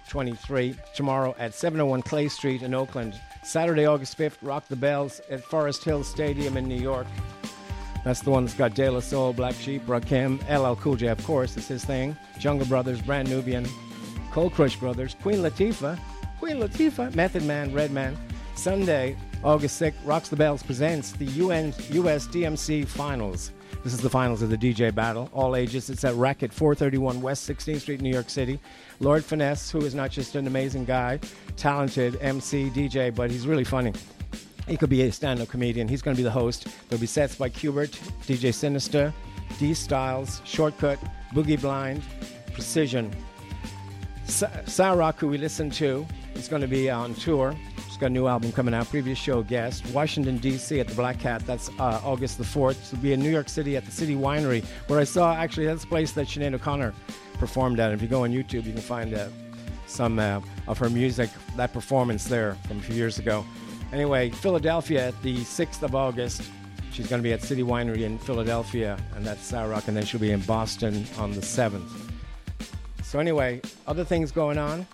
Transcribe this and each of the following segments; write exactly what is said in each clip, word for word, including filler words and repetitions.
twenty-three. Tomorrow at seven oh one Clay Street in Oakland. Saturday, August fifth, Rock the Bells at Forest Hill Stadium in New York. That's the one that's got De La Soul, Black Sheep, Rakim, L L Cool J, of course, is his thing. Jungle Brothers, Brand Nubian, Cold Crush Brothers, Queen Latifah, Queen Latifah, Method Man, Redman. Sunday, August sixth, Rocks the Bells presents the U N, U S D M C Finals. This is the finals of the D J battle, all ages. It's at Racket, four thirty-one West sixteenth Street, New York City. Lord Finesse, who is not just an amazing guy, talented M C, D J, but he's really funny. He could be a stand-up comedian. He's going to be the host. There'll be sets by Qbert, D J Sinister, D Styles, Shortcut, Boogie Blind, Precision. Sa- Sarok, who we listened to, is going to be on tour. He's got a new album coming out. Previous show guest. Washington, D C at the Black Cat. That's uh, August the fourth. It'll be in New York City at the City Winery, where I saw, actually, that's the place that Sinead O'Connor performed at. If you go on YouTube, you can find uh, some uh, of her music, that performance there from a few years ago. Anyway, Philadelphia at the sixth of August. She's going to be at City Winery in Philadelphia, and that's Sarok, and then she'll be in Boston on the seventh. So anyway, other things going on.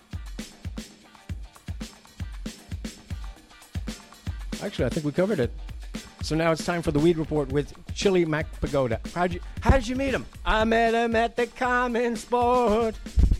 Actually, I think we covered it. So now it's time for the Weed Report with Chili Mac Pagoda. How'd you, how did you meet him? I met him at the Common Sport.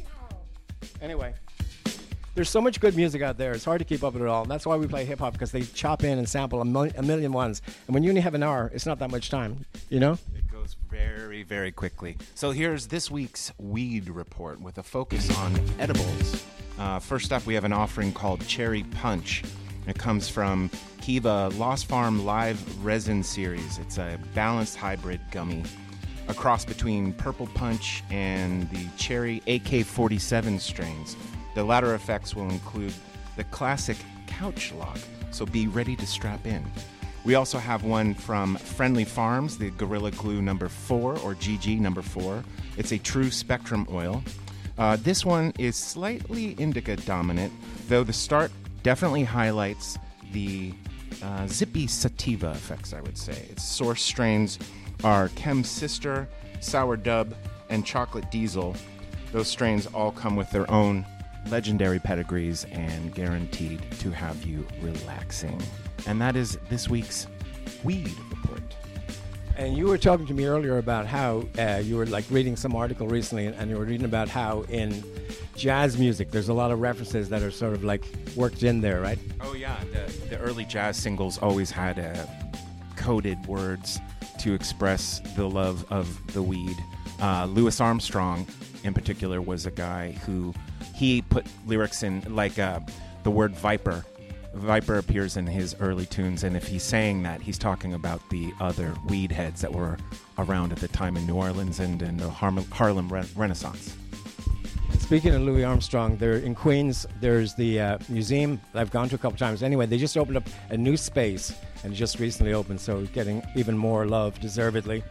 Anyway, there's so much good music out there. It's hard to keep up with it all. That's why we play hip-hop, because they chop in and sample a, mil- a million ones. And when you only have an hour, it's not that much time, you know? It goes very, very quickly. So here's this week's Weed Report with a focus on edibles. Uh, first up, we have an offering called Cherry Punch. It comes from Kiva Lost Farm Live Resin Series. It's a balanced hybrid gummy, a cross between Purple Punch and the Cherry A K forty-seven strains. The latter effects will include the classic couch lock, so be ready to strap in. We also have one from Friendly Farms, the Gorilla Glue number four, or G G number four. It's a true spectrum oil. Uh, this one is slightly indica dominant, though the start definitely highlights the uh, zippy sativa effects, I would say. Its source strains are Chem Sister, Sour Dub, and Chocolate Diesel. Those strains all come with their own legendary pedigrees and guaranteed to have you relaxing. And that is this week's Weed Report. And you were talking to me earlier about how uh, you were like reading some article recently, and you were reading about how in jazz music there's a lot of references that are sort of like worked in there, right? Oh yeah, the, the early jazz singles always had uh, coded words to express the love of the weed. Uh, Louis Armstrong, in particular, was a guy who he put lyrics in, like uh, the word viper. Viper appears in his early tunes, and if he's saying that, he's talking about the other weed heads that were around at the time in New Orleans and in the Harlem, Harlem Re- Renaissance. Speaking of Louis Armstrong, there in Queens, there's the uh, museum that I've gone to a couple times. Anyway, they just opened up a new space, and just recently opened, so getting even more love, deservedly.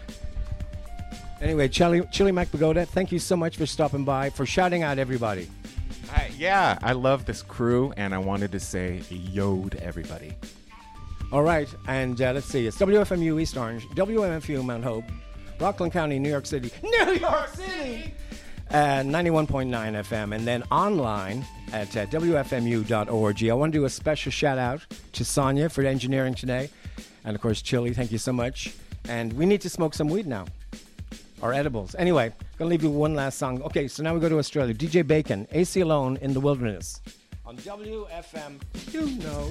Anyway, Chili, Chili Mac Pagoda, thank you so much for stopping by, for shouting out everybody. I, yeah, I love this crew, and I wanted to say yo to everybody. All right, and uh, let's see. It's W F M U East Orange, W M F U Mount Hope, Rockland County, New York City, New York City, uh, ninety-one point nine F M, and then online at uh, W F M U dot org. I want to do a special shout-out to Sonia for engineering today, and, of course, Chili, thank you so much. And we need to smoke some weed now. Or edibles. Anyway, gonna leave you one last song. Okay, so now we go to Australia. D J Bacon, A C Alone in the Wilderness. On W F M, you know.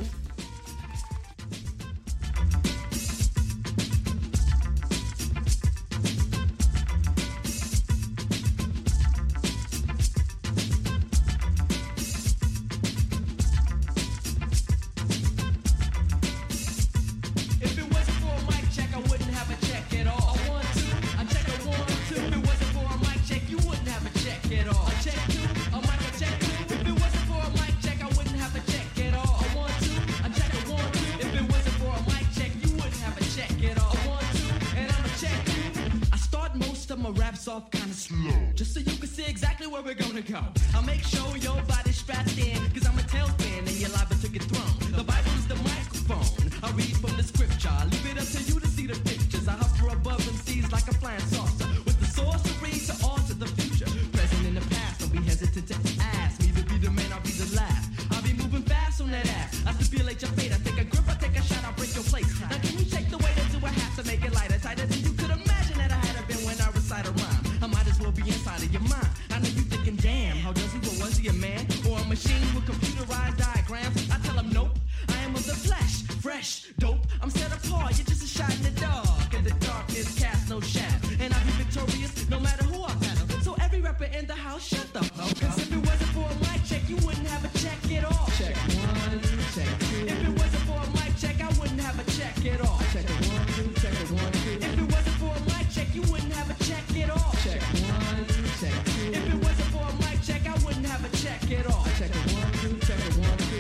Off kind of slow, just so you can see exactly where we're gonna go. I'll make sure your body's strapped in, cause I'm a tailspin and you're liable to get thrown. The Bible is the microphone, I read from the scripture, I leave it up to you to see the pictures. I hover above them seas like a flying saucer, with the sorcery to alter the future. Present in the past, don't be hesitant to ask me to machine with computerized diagrams. I tell them nope, I am of the flesh, fresh, dope. I'm set apart, you're just a shot in the dark. And the darkness casts no shadow. And I'll be victorious no matter who I battle. So every rapper in the house, shut the fuck up. Cause if it wasn't for a mic check, you wouldn't have a check at all. Check one, check two. If it wasn't for a mic check, I wouldn't have a check at all. Check it one, two, check it one, two. If it wasn't for a mic check, you wouldn't have a check at all. Check one, check two. If it wasn't for a mic check, I wouldn't have a check at all. Check it one, two, check it one, two.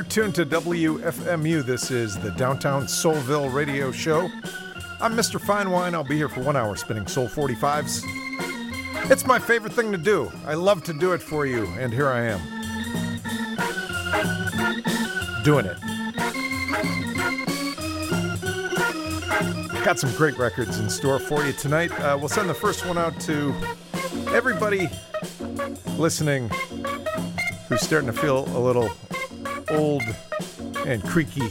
tuned to W F M U. This is the Downtown Soulville Radio Show. I'm Mister Fine Wine. I'll be here for one hour spinning Soul forty-fives. It's my favorite thing to do. I love to do it for you, and here I am. Doing it. Got some great records in store for you tonight. Uh, we'll send the first one out to everybody listening who's starting to feel a little old and creaky.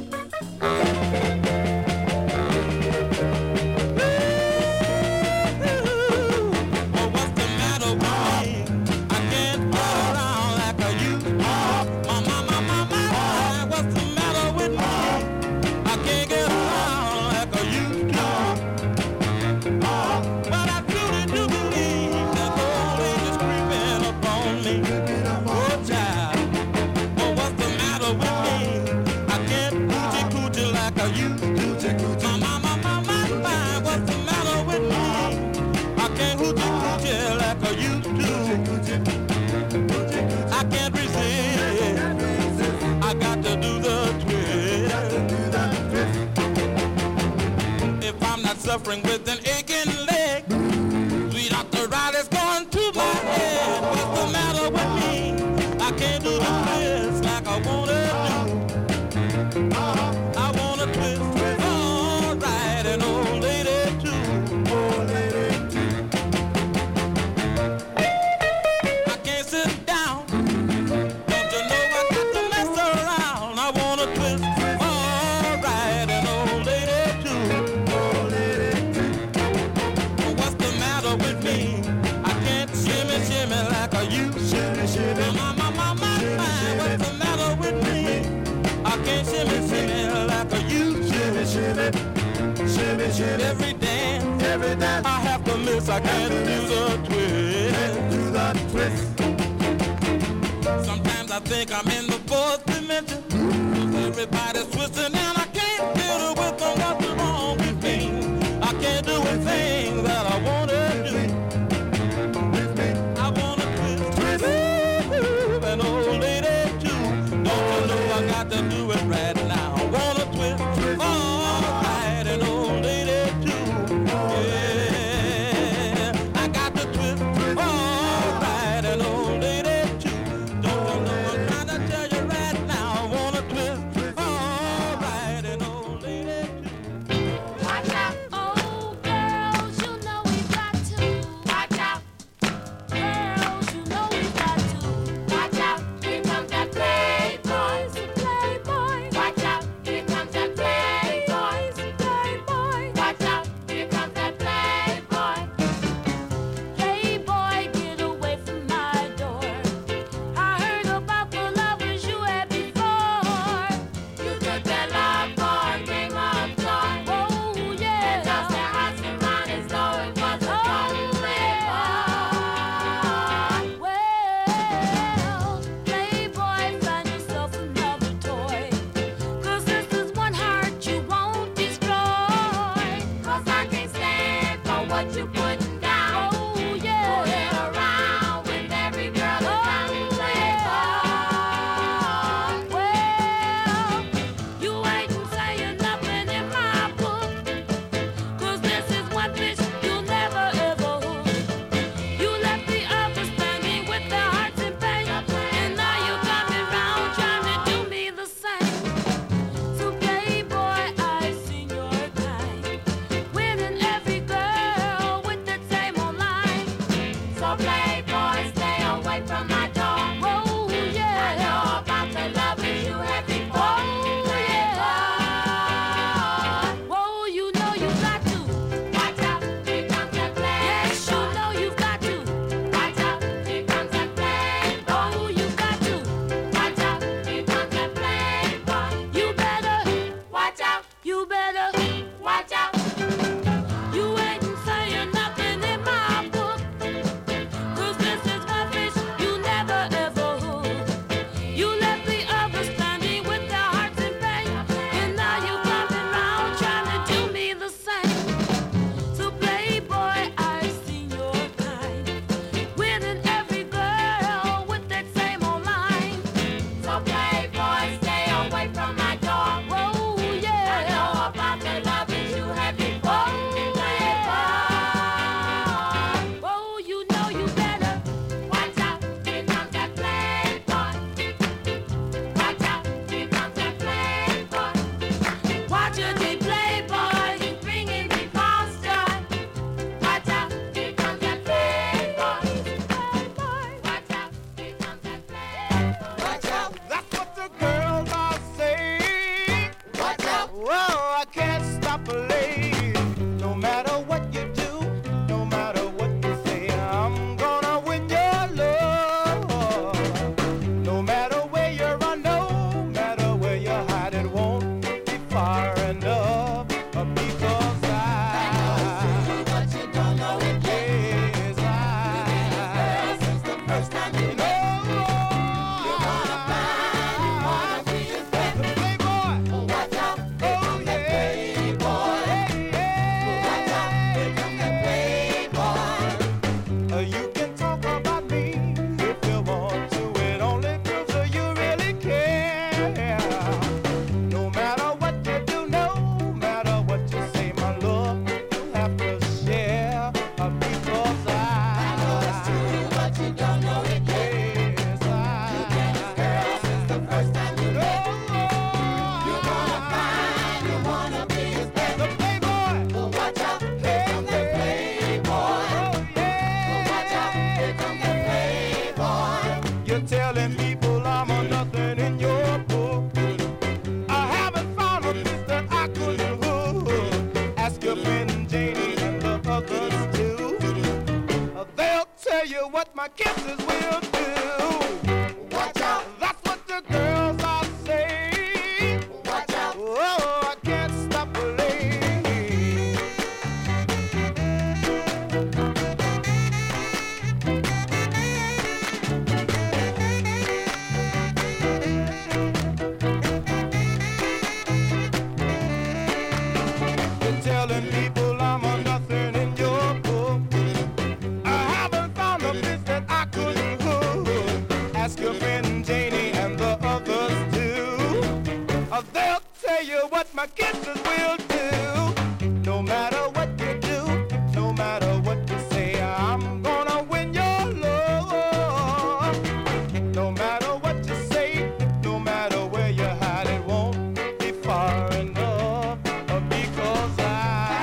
Suffering with an aching leg, sweet arthritis going to my head. What's the matter with me? I can't do the twist like I wanna do. I wanna twist, all right, an old lady too. Old lady too. I can't sit down. Don't you know I got to mess around? I wanna twist, all right, an old lady too. Every dance, every dance, I have to miss. I can't do the twist. Do the twist. Sometimes I think I'm in the fourth dimension. Everybody's twisting and I can't deal with them. What's wrong with me? I can't do a thing that I wanna do. I wanna twist, twist, an old lady too. Don't you know I got to do it right now? I wanna twist, twist, all right, an old lady too. Yeah, I got to twist, twist, all right, an old lady too. Don't you know I'm trying to tell you right now? I wanna twist, twist, all right, an old lady too. Watch out, oh girls, you know we've got to. Watch out, girls, you know we've got to. Watch out, here comes that playboy, playboy. Watch out, here comes that playboy, playboy. Watch out, here comes that playboy. Playboy, get away from my door. I heard about the lovers you had before. You took that love boy, came up short. Oh yeah, and just that house around as though it was a playboy. Well, playboy, find yourself another toy. 'Cause this is one heart you won't destroy. 'Cause I can't stand for what you putting down. Oh yeah, fooling around with every girl around playboy. Well, you ain't saying nothing in my book. 'Cause this is one bitch you'll never ever hook. You left the others standing with their hearts in pain. And now you got me round trying to do me the same. So playboy, I've seen your kind, winning every girl with what my kisses will do. Watch out. That's what the girls are saying. Watch out. Oh, I can't stop playing. You're telling people I'm a nothing in your book. I haven't found a bitch that I couldn't hook. Ask your friend Janie and the others too. Uh, they'll tell you what my kisses will do. No matter what you do, no matter what you say, I'm gonna win your love. No matter what you say, no matter where you hide, it won't be far enough. uh, Because I,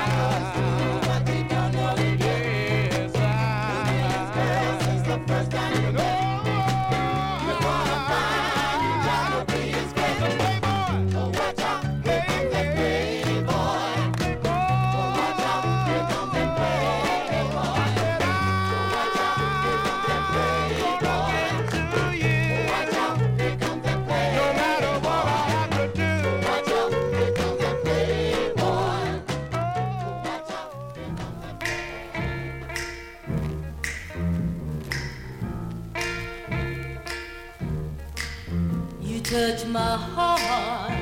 yes, I, since the first time you know, you're gonna find you gotta be his playboy. So watch out, here comes that playboy. So watch out, here comes that playboy. So watch out, here comes that playboy. To you. Watch out, here comes that playboy. No matter what I have to do. Watch out, here comes that playboy. Watch out, here comes that You touch my heart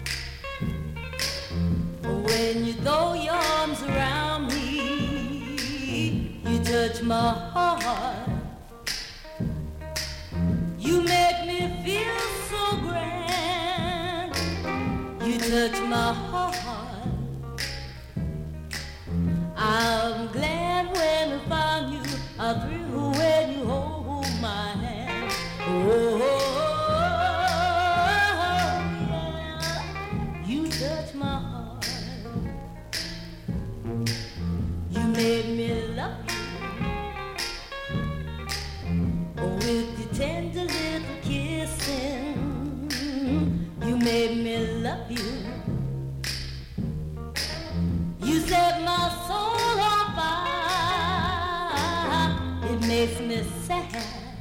when you throw your arms around me. You touch my heart. You make me feel so grand. You touch my heart. I'm glad when I found you. I'm through when you hold my hand. Oh, yeah. You touch my heart. You made me love you. Oh, with your tender little kissing. You made me love you. You set my soul on fire. It makes me sad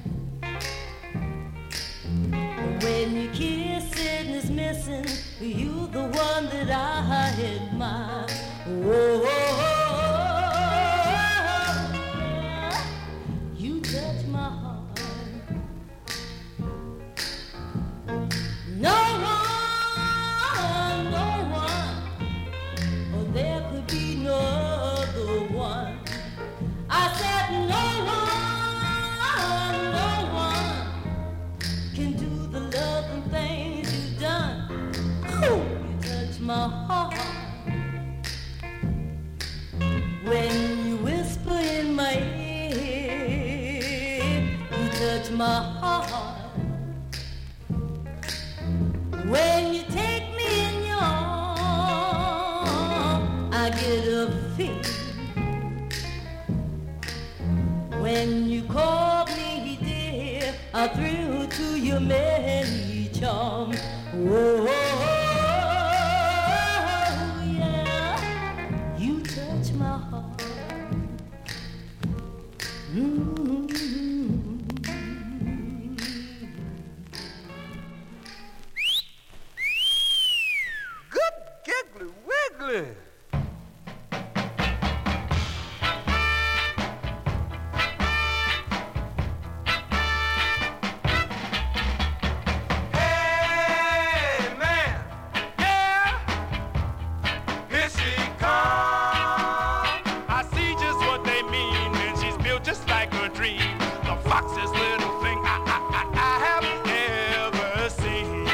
when your kissing is missing. You the one that I admire. Oh, yeah. You touch my heart. No one, no one. Oh, there could be no other one. I said no one, no one can do the loving things you've done. Ooh, you touch my heart. When you whisper in my ear, you touch my heart. When you take me in your arms, I get a feel. When you call me dear, I thrill to your many charms. Oh, yeah, you touch my heart. Mm-hmm. good giggly wiggly. Hey man, yeah, here she comes. I see just what they mean, and she's built just like a dream. The foxiest little thing I, I, I, I have ever seen.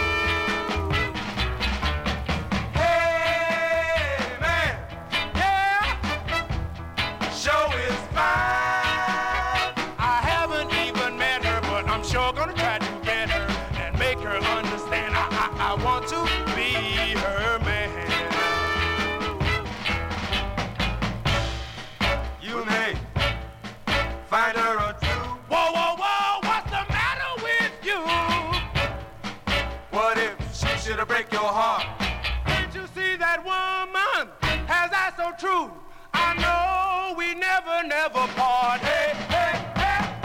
Hey man, yeah, show is fine. I haven't even met her, but I'm sure gonna try to get her and make her understand I, I, I want to be her man. You may find her a true. Whoa, whoa, whoa, what's the matter with you? What if she should have break your heart? Can't you see that woman has that so true? I know we never, never part. Hey, hey, hey.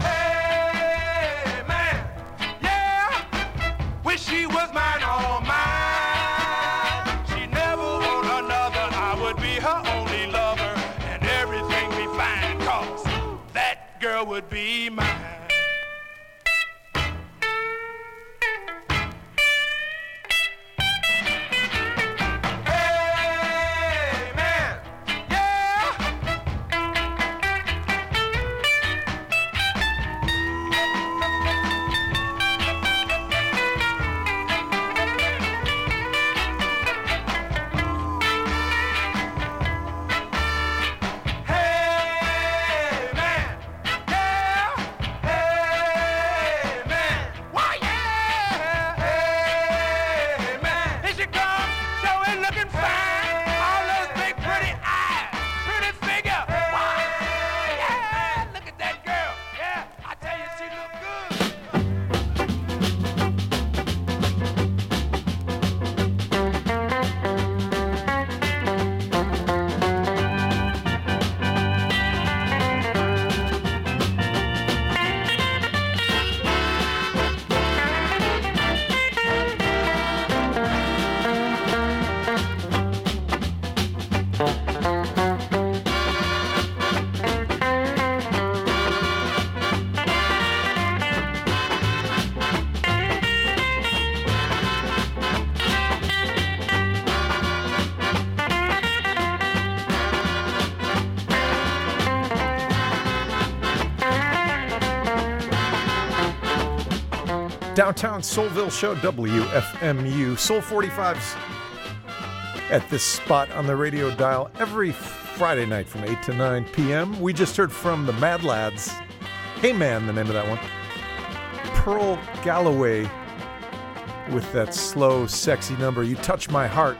girl would be mine. Downtown Soulville Show, W F M U. Soul forty-fives at this spot on the radio dial every Friday night from eight to nine p.m. We just heard from the Mad Lads. Hey Man, the name of that one. Pearl Galloway with that slow, sexy number, You Touch My Heart.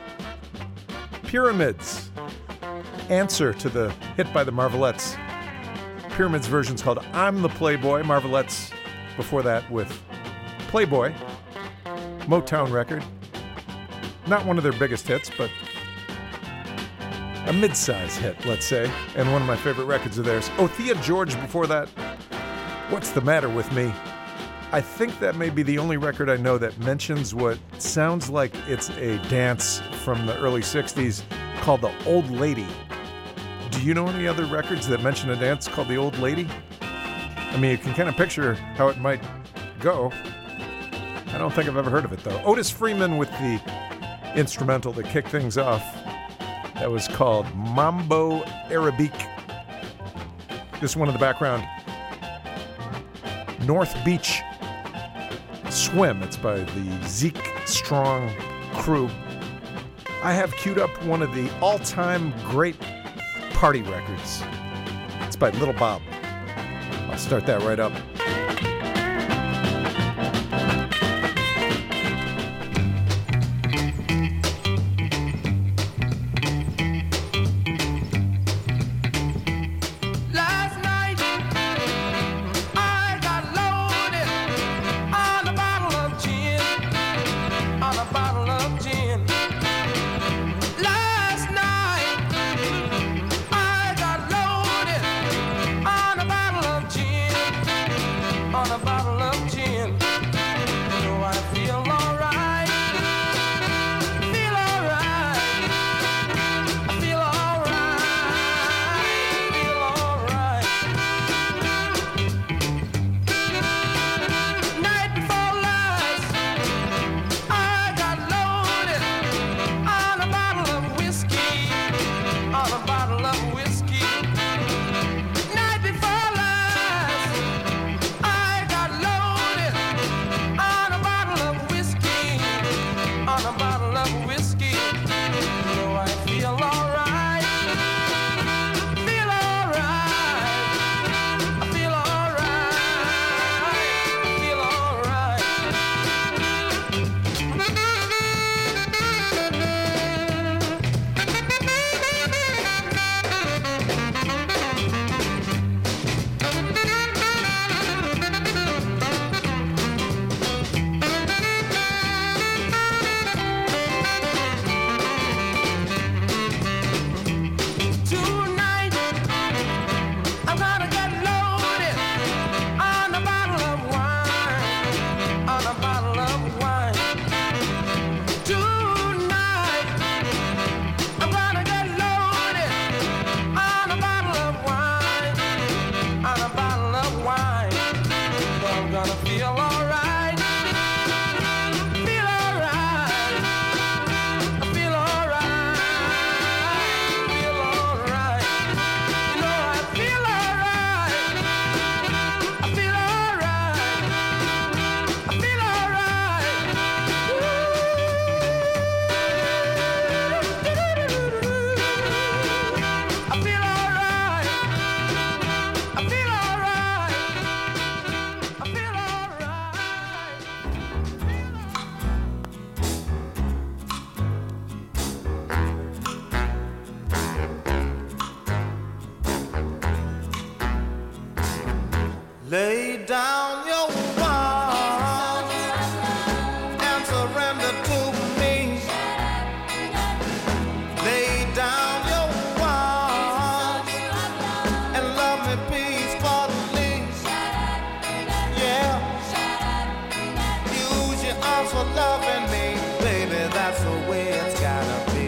Pyramids. Answer to the hit by the Marvelettes. Pyramids version's called I'm the Playboy. Marvelettes before that with Playboy, Motown record. Not one of their biggest hits, but a mid-size hit, let's say, and one of my favorite records of theirs. Othea George before that, What's the Matter With Me? I think that may be the only record I know that mentions what sounds like it's a dance from the early sixties called The Old Lady. Do you know any other records that mention a dance called The Old Lady? I mean, you can kind of picture how it might go. I don't think I've ever heard of it, though. Otis Freeman with the instrumental that kicked things off. That was called Mambo Arabique. This one in the background. North Beach Swim. It's by the Zeke Strong crew. I have queued up one of the all-time great party records. It's by Little Bob. I'll start that right up. Last night down your arms and surrender to me. Lay down your arms and love me peacefully. Yeah. Use your arms for loving me, baby. That's the way it's gotta be.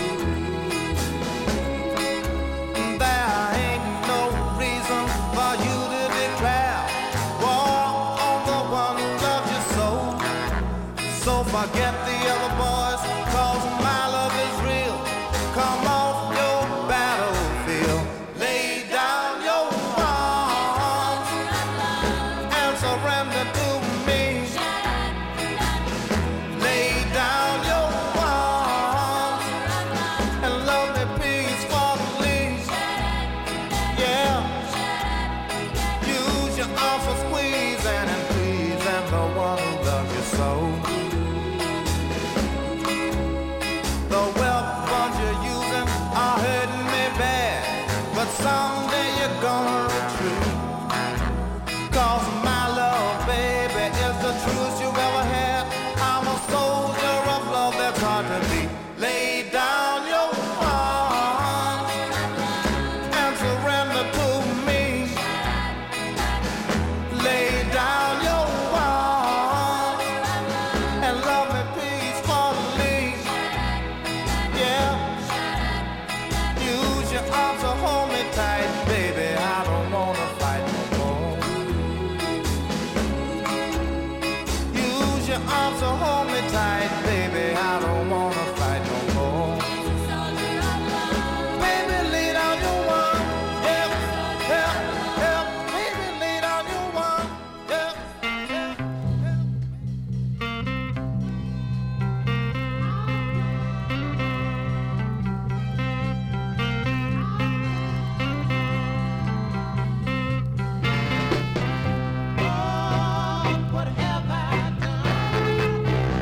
There ain't no reason for you to declare war on the one who loves you so. So forget the other boys, cause my love is real. Come off your battlefield. Lay down your arms and surrender to me. Lay down your arms and love me peacefully. Yeah. Use your arms for squeezing and pleasing the one who loves you so. The weapons you're using are hurting me bad, but someday you're gonna retreat. Cause my love, baby, is the truest you've ever had. I'm a soldier of love that's hard to beat. Lay down your arms and surrender to me. Lay down your arms and love me peacefully. Yeah. Use your arms to hold me tight, baby. I don't wanna fight no more. Use your arms to hold me tight, baby. I don't wanna fight no more. Baby, lay down your arms. Yeah, yeah, yeah. Baby, lay down your arms. Yeah, yeah, yeah. What have I done?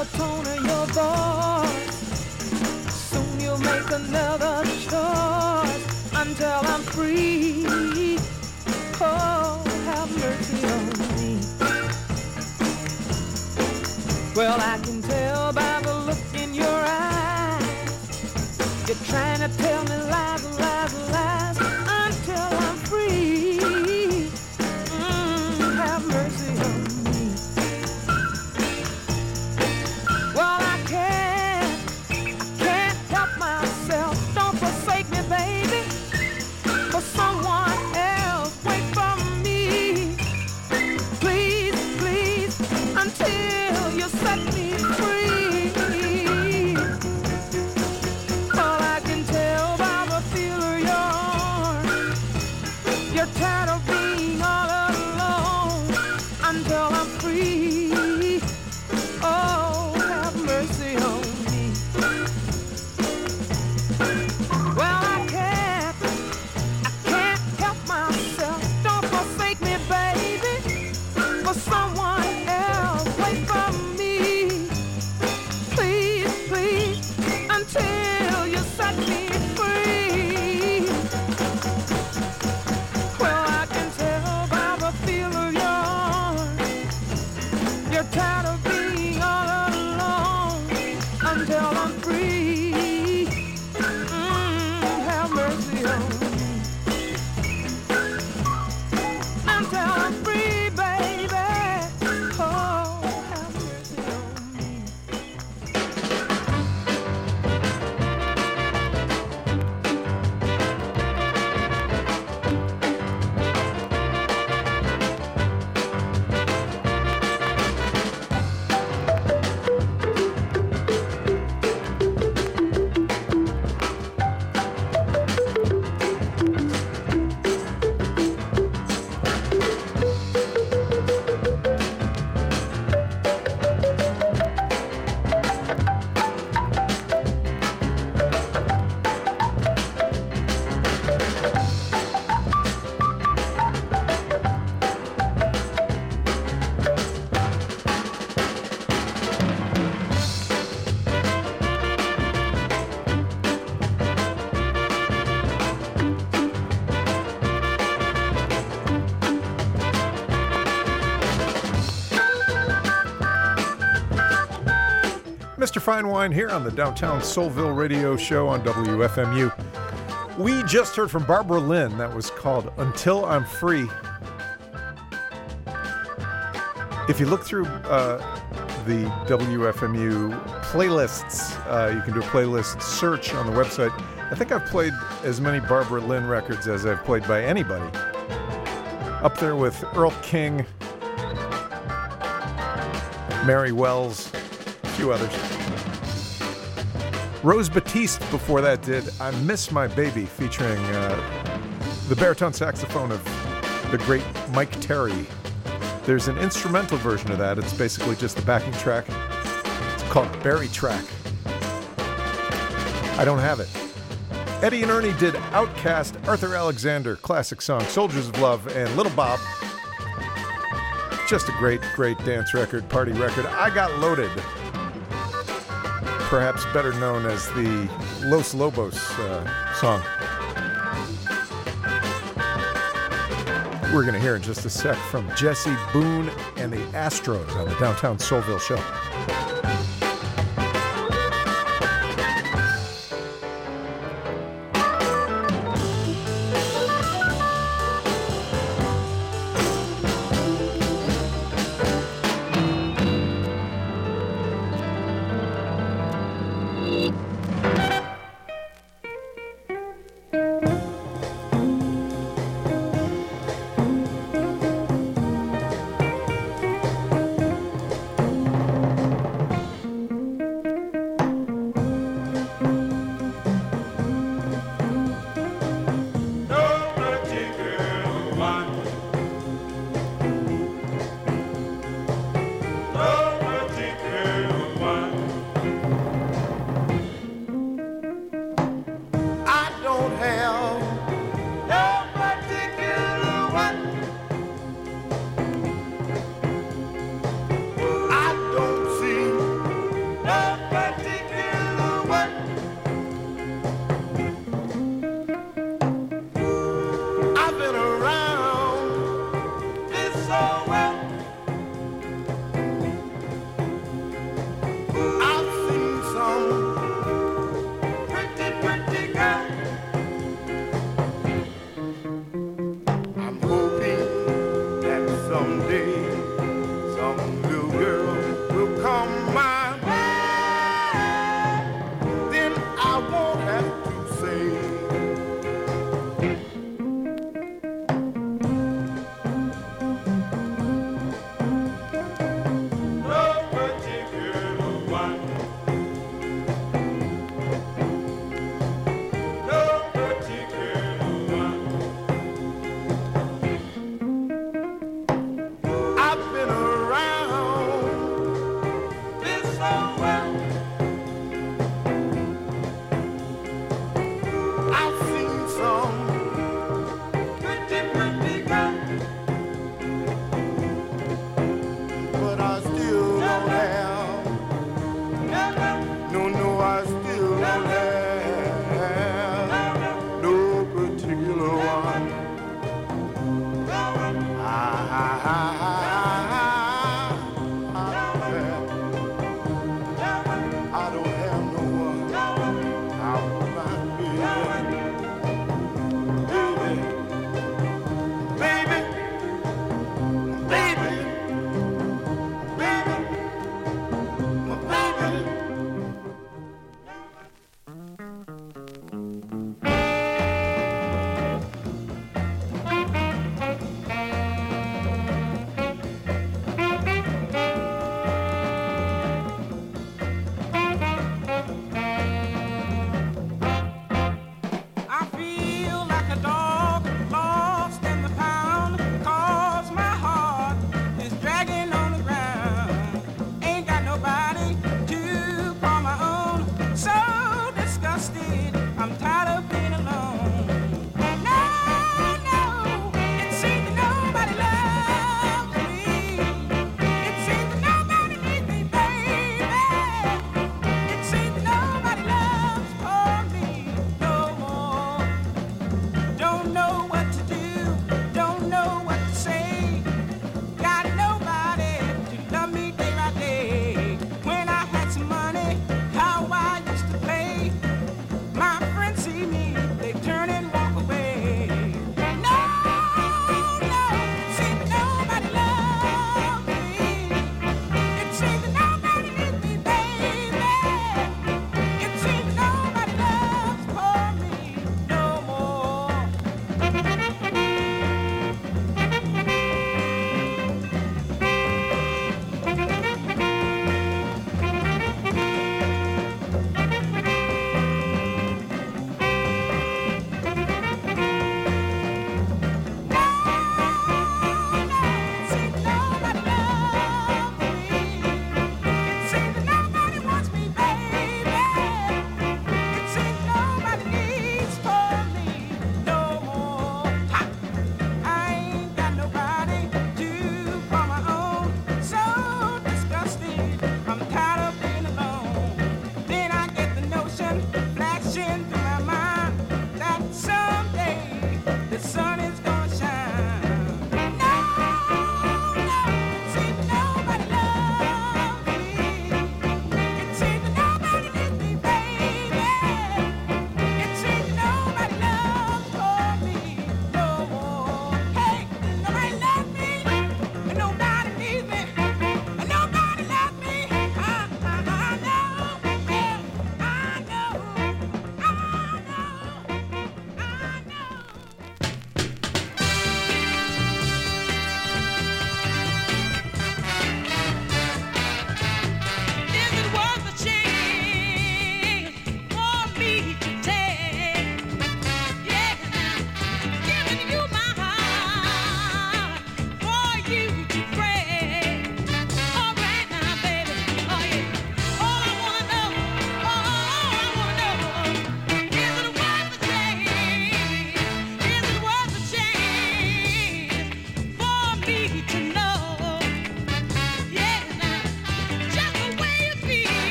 the tone of your voice. Soon you'll make another choice until I'm free. Oh, have mercy on me. Well, I can tell by the look in your eyes. You're trying to tell me lies, lies, lies until I'm free. Mm, have mercy on me. Well, I can't, I can't help myself. Don't forsake me, baby, for someone else. Wait for me, please, please, until you set me free. All I can tell by the feel of your arms, you're tired of being all alone until I'm free. Oh, have mercy on me. Well, I can't, I can't help myself. Don't forsake me, baby, for someone else. Wait for me, please, please, until you set me free. Well, I can tell by the feel of your arms, you're tired of being all alone until I'm free. Mm, have mercy on me. Until I'm free, baby. Oh, have mercy on me. Mister Fine Wine here on the Downtown Soulville Radio Show on W F M U. We just heard from Barbara Lynn. That was called Until I'm Free. If you look through uh, the W F M U playlists, uh, you can do a playlist search on the website. I think I've played as many Barbara Lynn records as I've played by anybody. Up there with Earl King, Mary Wells, a few others. Rose Batiste before that did I Miss My Baby, featuring uh, the baritone saxophone of the great Mike Terry. There's an instrumental version of that. It's basically just the backing track. It's called Berry Track. I don't have it. Eddie and Ernie did Outcast, Arthur Alexander, classic song, Soldiers of Love, and Little Bob. Just a great, great dance record, party record. I Got Loaded, perhaps better known as the Los Lobos uh, song. We're going to hear in just a sec from Jesse Boone and the Astros on the Downtown Soulville Show. so well. I've seen some pretty, pretty girl. I'm hoping that someday some little girl will come my way. Then I won't have to say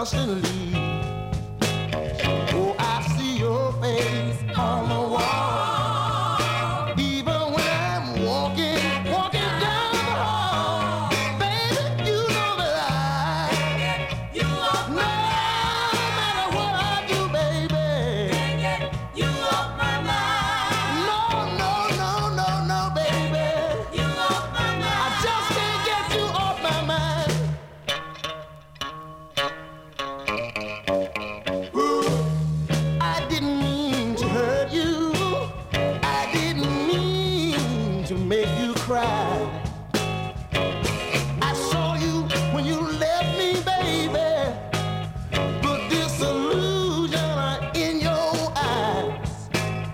constantly. Oh, I see your face on the wall. Even when I'm walking, walking down the hall, baby, you know that I can't get you off my mind. No matter what I do, baby, can't get you off my mind. No, no, no, no, no, baby, you off my mind. I just can't get you off my mind. Ooh, I didn't mean to hurt you. I didn't mean to make you cry. I saw you when you left me, baby. But disillusion in your eyes.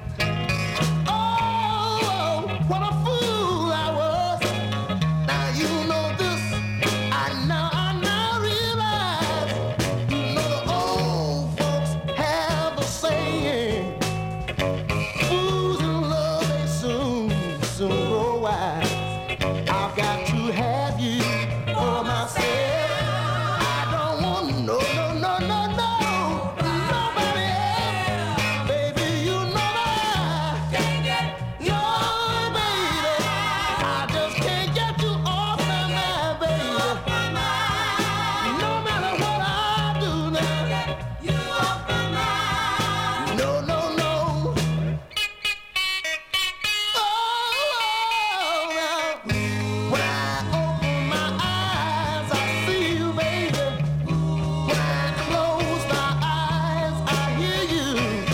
Oh, what a fool I was. Now you know this. I now, I now realize. You know the old folks have a saying. Fools in love, they soon, soon grow wise. I've got to have you for myself. I don't want no, no, no, no, no, nobody else. Baby, you know that I can't get no, baby. I just can't get you off my mind, baby. No matter what I do now, you off my mind. No, no, no. Oh, now, when I open my eyes, I see you, baby. When I close my eyes, I hear you.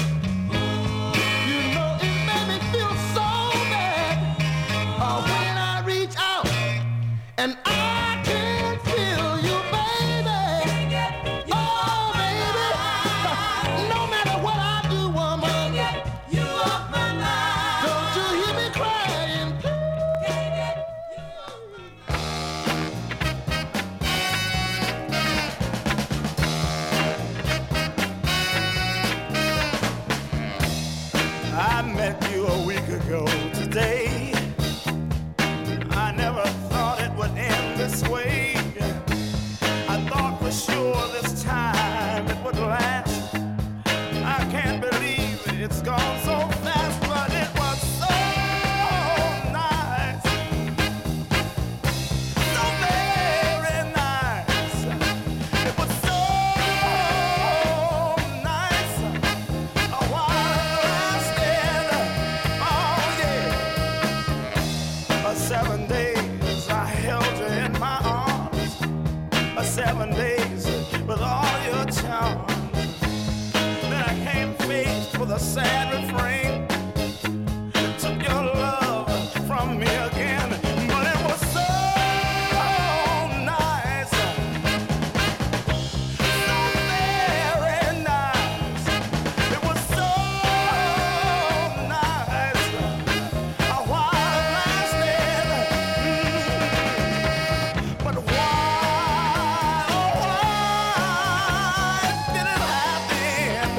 You know it made me feel so bad. Uh, when I reach out and I can't feel you, baby. Oh, baby. No matter what I do, woman, you off my mind. Don't you hear me crying? I met you a week ago today. I never thought it would end this way. I thought for sure this time it would last. I can't believe it's gone so fast, but it was so nice. So very nice. It was so nice. A while lasted. Oh yeah. Uh, Seven days I held you in my arms. Uh, Seven days with all your charms. Then I came faced with a sad refrain. Took your love from me again, but it was so nice, so very nice. It was so nice. A while it lasted, mm, but why, oh why did it happen?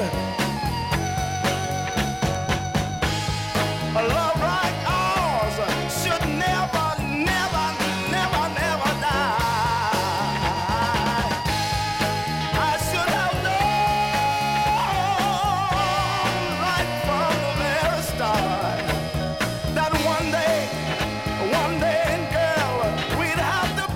A love like ours should never, never, never, never die. I should have known right from the very start that one day, one day, girl, we'd have to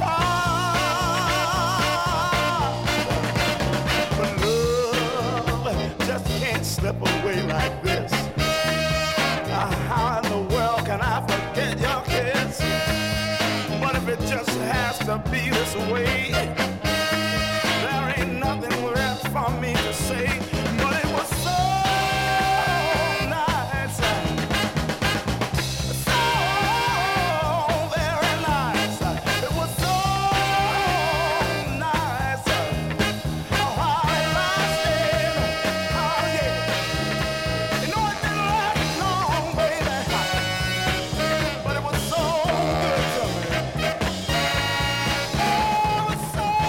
part. But love just can't slip away like this. Uh, How in the world can I forget your kiss? But if it just has to be this way, there ain't nothing left for me to say. But it was so nice, so very nice. It was so nice. Oh, how it lasted. Oh, yeah. You know it didn't last long, baby, but it was so good to me. Oh, it was so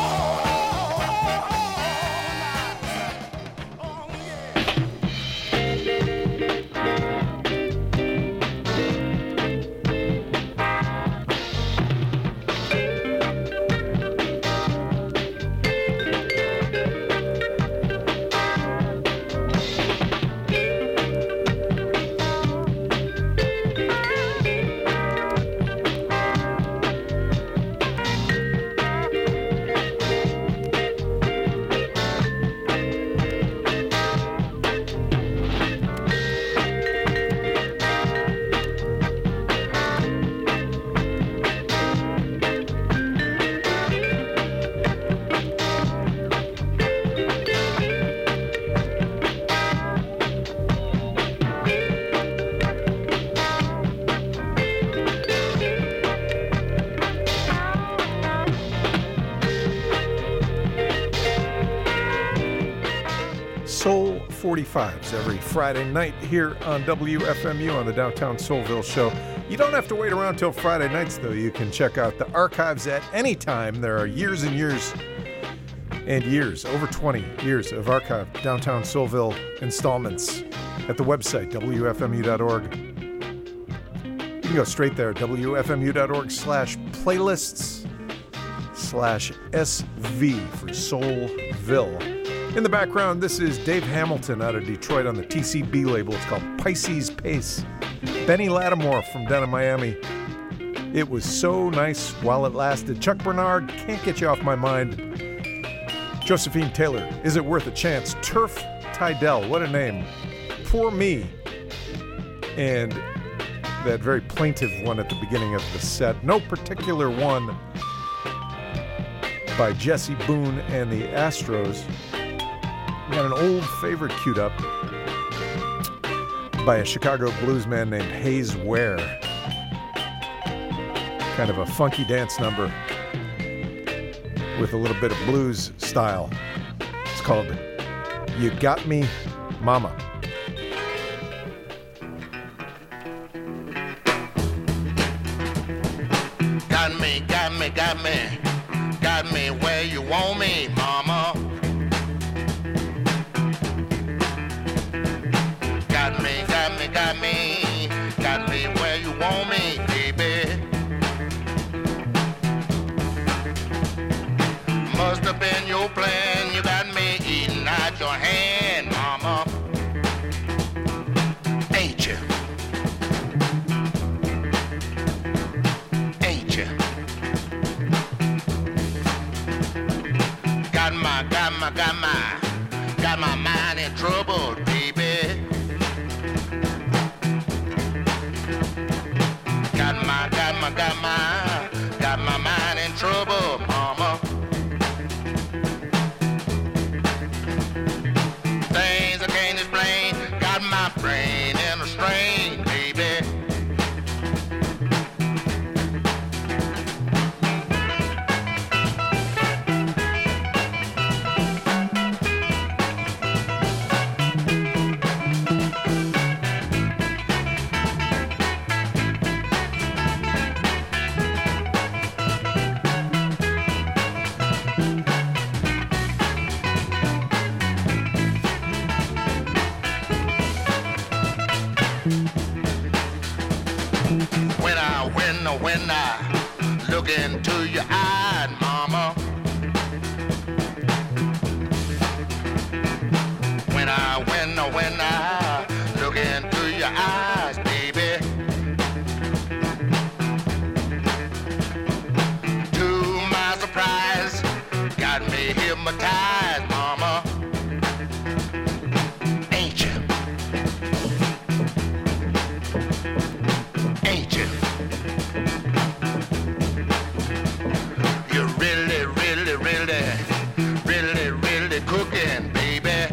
Soul forty-fives every Friday night here on W F M U on the Downtown Soulville Show. You don't have to wait around till Friday nights, though. You can check out the archives at any time. There are years and years and years, over twenty years of archived Downtown Soulville installments at the website, W F M U dot org. You can go straight there, W F M U dot org slash playlists slash S V for Soulville. In the background, this is Dave Hamilton out of Detroit on the T C B label. It's called Pisces Pace. Benny Lattimore from down in Miami. It was so nice while it lasted. Chuck Bernard, Can't Get You Off My Mind. Josephine Taylor, Is It Worth a Chance? Turf Tydell, what a name. Poor Me. And that very plaintive one at the beginning of the set. No Particular One by Jesse Boone and the Astros. We got an old favorite queued up by a Chicago blues man named Hayes Ware. Kind of a funky dance number with a little bit of blues style. It's called You Got Me, Mama. Got me, got me, got me, got me where you want me, mama. Got me, got me, got me, got me where you want me, baby. Must have been your plan, you got me eating out your hand, mama. Ain't you? Ain't you? Got my, got my, got my, got my mind in trouble, baby. Got my, got my, got my, got my mind in trouble, mama. Things I can't explain, got my brain in a strain, baby. When I, when I, when I look into your eyes, mama. When I, when I, when I look into your eyes, baby. To my surprise, got me hypnotized, mama. Ain't you? Ain't you? You're really, really, really, really, really cooking, baby.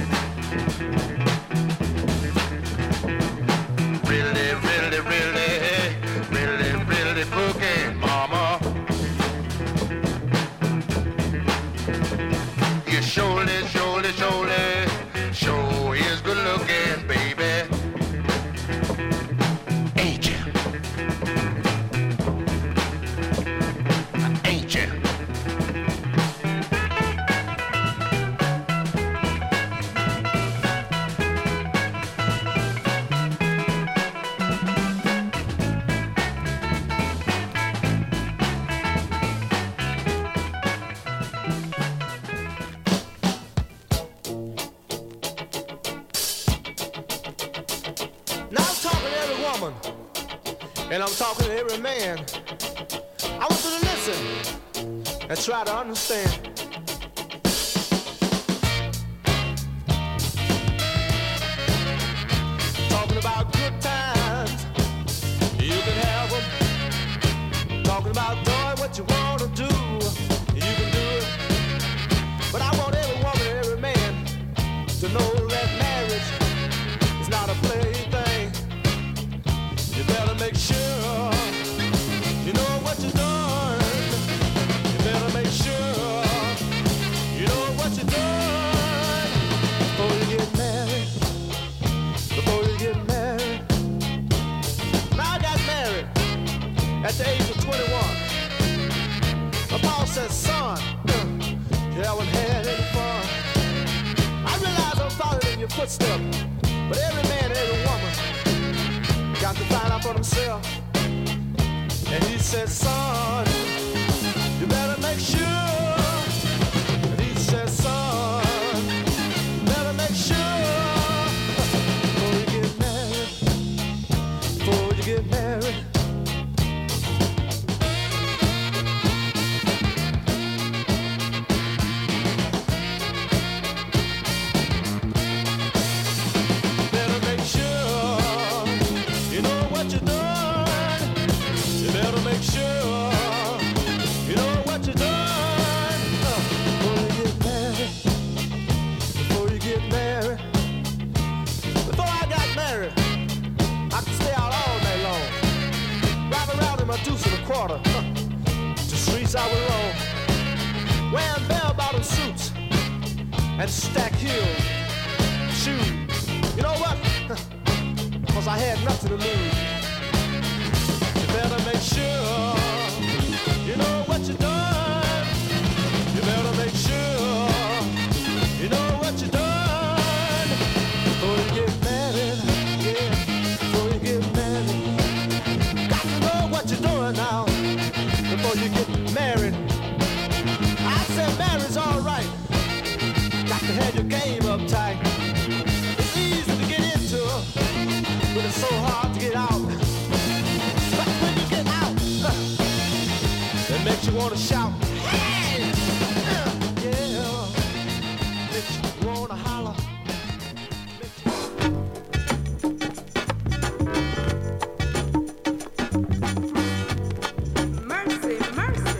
Really, really, really, really, really cooking, mama. You surely, surely, surely, sure is good looking, baby. Ain't you? Ain't you? Now I'm talking to every woman, and I'm talking to every man. I want you to listen and try to understand. Talking about good times, you can have them. Talking about doing what you want to do, you can do it. But I want every woman and every man to know that marriage is not a plaything. You better make sure you know what you're doing. You better make sure Yeah, I wouldn't have any fun. I realize I'm following in your footsteps, but every man, every woman got to find out for themselves. And he said, son, you better make sure. And he said, son, you better make sure before you get married, before you get married. Better make sure you know what you're doing. You better make sure you know what you're doing. Uh, before you get married, before you get married. Before I got married, I could stay out all night long, ride around in my deuce and a quarter, huh, the streets I would roam, wearing bell-bottom suits and stack heels, shoes. You know what? Cause I had nothing to lose. You better make sure you know what you're doing. You better make sure you know what you're doing before you get married. Yeah, before you get married. Got to know what you're doing now before you get married. I said marriage all right. Got to have your game up tight. It's easy to get into, but it's so hard to get out. But when you get out, huh, it makes you want to shout. Hey! Uh, yeah. Makes you want to holler. Makes you- Mercy, mercy.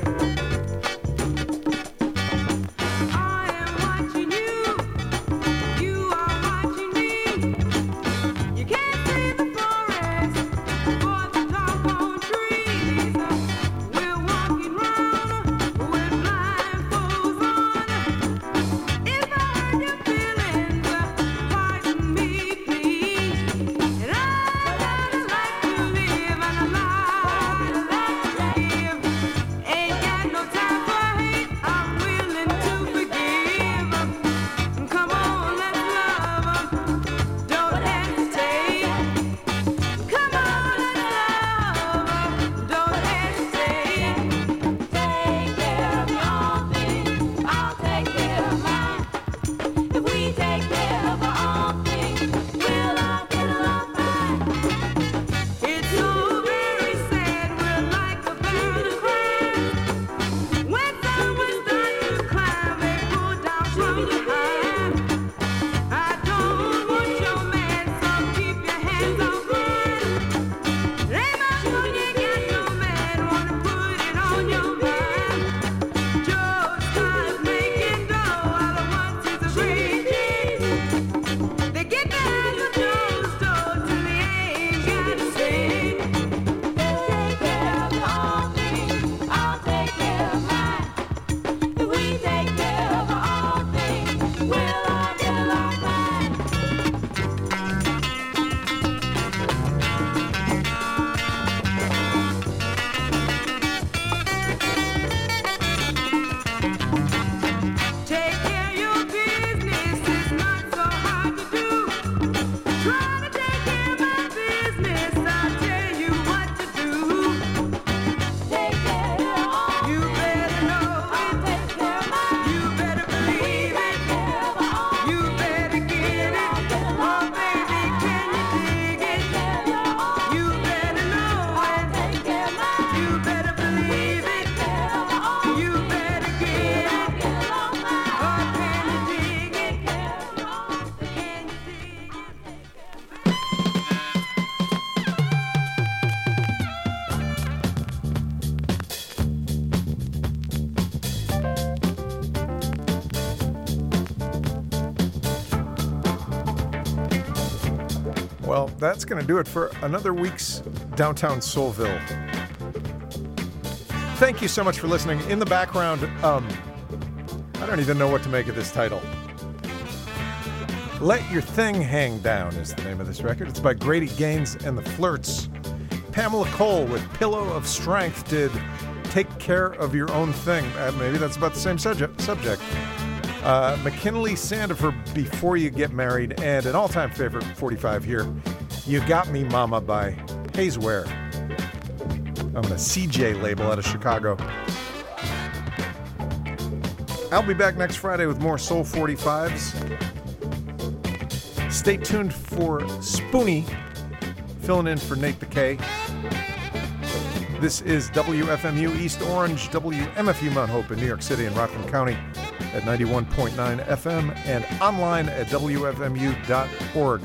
I am watching you. You are watching me. You can't see the forest for the doggone trees. We're walking round with blindfolds on. If I hurt your feelings, pardon me, please. And I'd like to live and I'd like to live. Ain't got no time for hate. I'm willing to forgive. Come on, let's love. Don't hesitate. Come on, let's love. Don't hesitate. Take care of your own thing. I'll take care of mine. If we take care of our own thing, we'll all get along fine. It's so very sad. We're like a bird of crime. When someone starts to climb, they pull down from behind. I don't want your man, so keep your hands off mine. Ain't much when you got no man, wanna put it on your mind. Joe starts making dough, all at once he's a great kid. They get behind the Joe's door till they ain't got a cent. Take care of your own thing, I'll take care of mine. If we take care of our own thing, we'll all get along fine. Take care of your business, it's not so hard to do. Try to take care of my business, I'll tell you what to do. Take care of your own. You better know it. Take care of mine. You better believe it. Take care of our own. You better get it. Oh baby, can you dig it? Take care of your own. You better know it. Take care of mine. You better believe it. Take care of our own. You better get it. Oh, can you dig it? Take care of our own. Can you dig it? Well, that's going to do it for another week's Downtown Soulville. Thank you so much for listening. In the background, um, I don't even know what to make of this title. Let Your Thing Hang Down is the name of this record. It's by Grady Gaines and the Flirts. Pamela Cole with Pillow of Strength did take care of your own thing. Uh, maybe that's about the same subject. subject. Uh, McKinley Sandifer, Before You Get Married, and an all-time favorite forty-five here, You Got Me Mama by Hazeware on the C J label out of Chicago. I'll be back next Friday with more Soul forty-fives. Stay tuned for Spoonie, filling in for Nate the K. This is W F M U East Orange, W M F U Mount Hope in New York City and Rockland County at ninety-one point nine F M and online at W F M U dot org.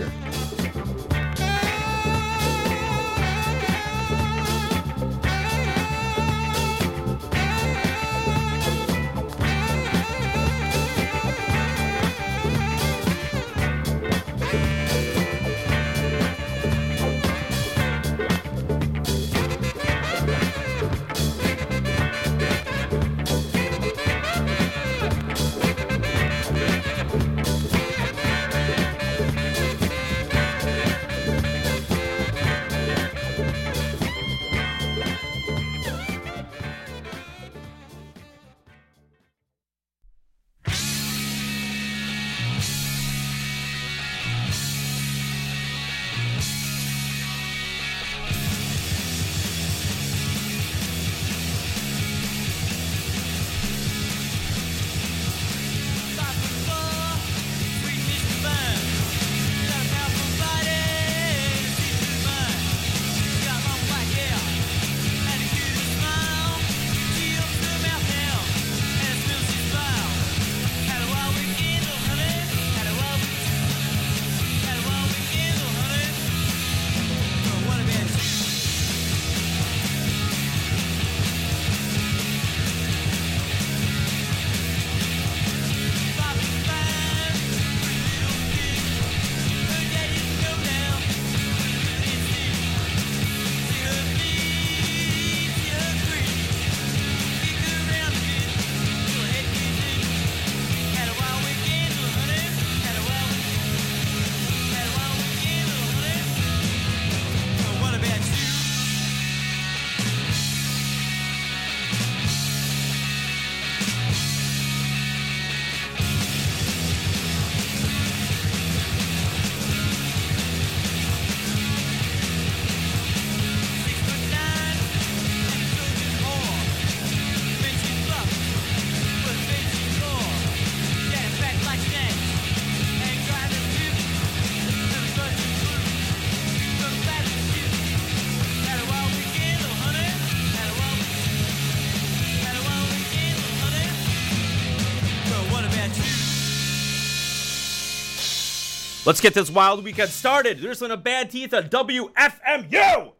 Let's get this wild weekend started. There's one of Bad Teeth on W F M U.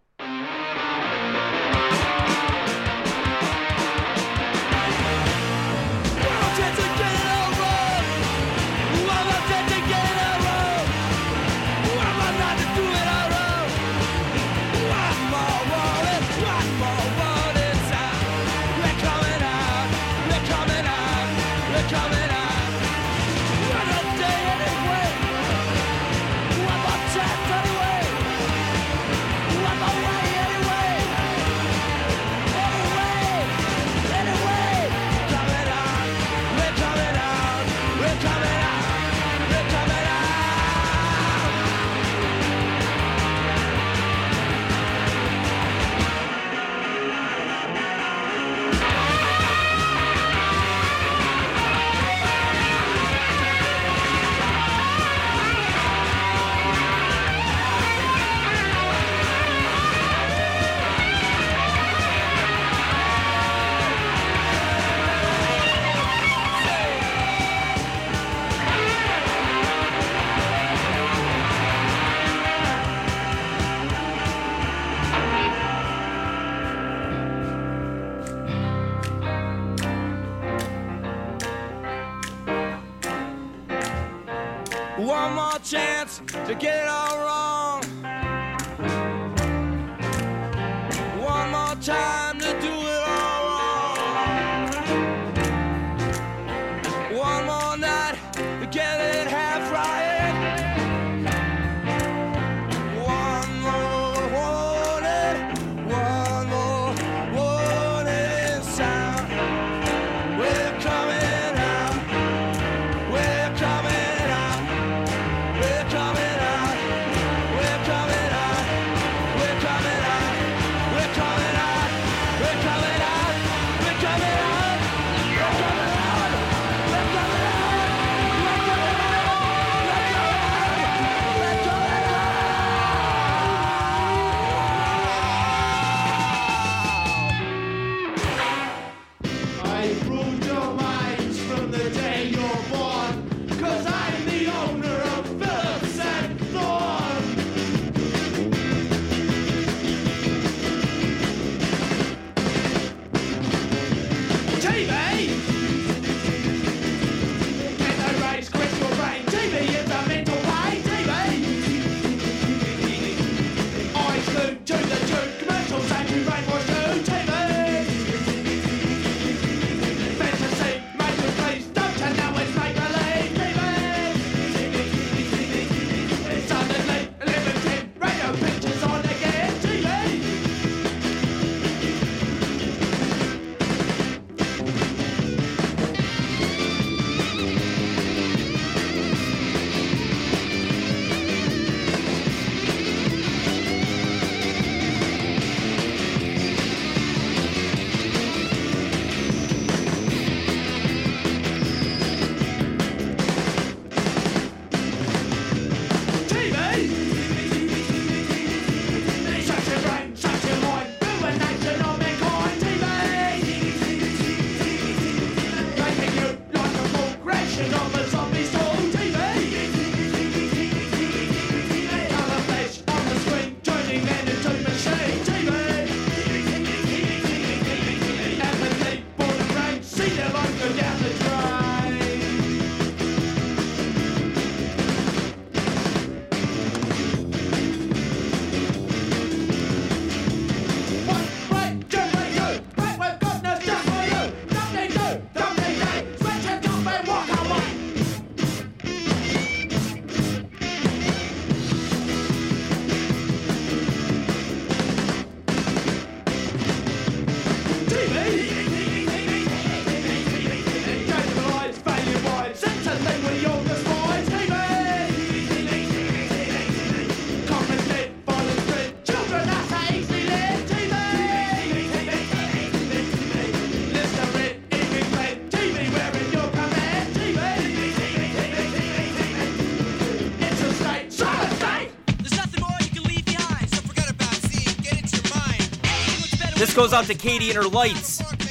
One more chance to get it all wrong. One more time to do it all wrong. One more night to get it half right. One more warning, one more warning Action dramas, zombies, total T V. Colour flash on the screen, turning men into machine T V. Empathy, born and rain, see their life go down the drain. What right do they do? Right where goodness just for you. Don't they do? Don't they do? Stretch your jump and walk away. T V. Engaging lives, failure wide. Sense a thing we all despise. T V. Common dead, violence dread. Children that's how easily led. T V. Listener evening red. T V wearing your command. T V. It's a state, silent state. There's nothing more you can leave behind, so forget about seeing. Get into your mind. Hey, looks better This goes out to Katie and her lights.